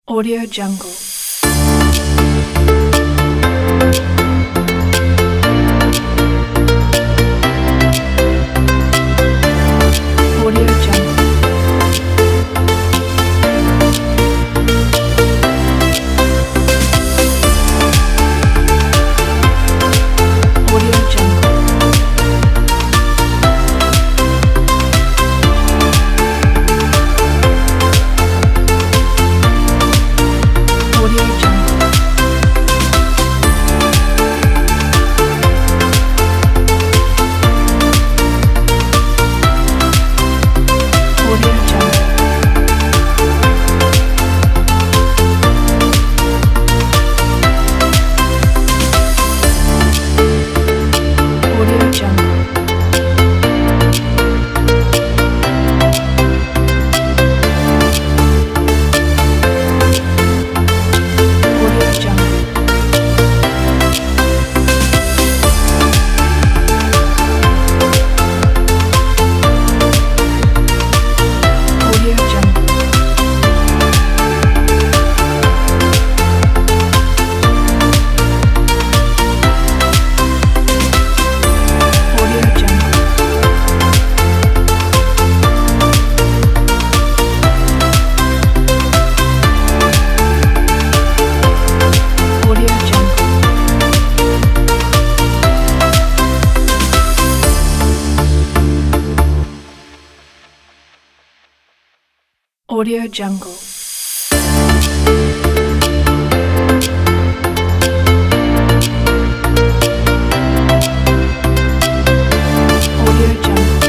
Audio Jungle. Audio Jungle. Audio Jungle. Audio Jungle. Audio Jungle. Audio Jungle. Audio Jungle. Audio Jungle. Audio Jungle. Audio Jungle. Audio Jungle. Audio Jungle.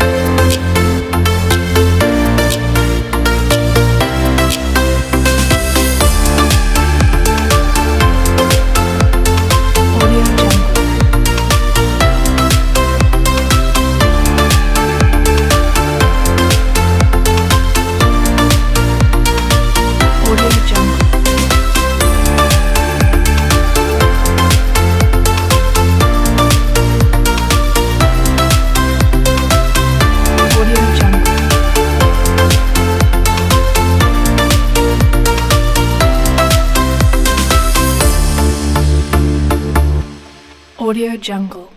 Audio Jungle. Audio Jungle. Audio Jungle. Audio Jungle.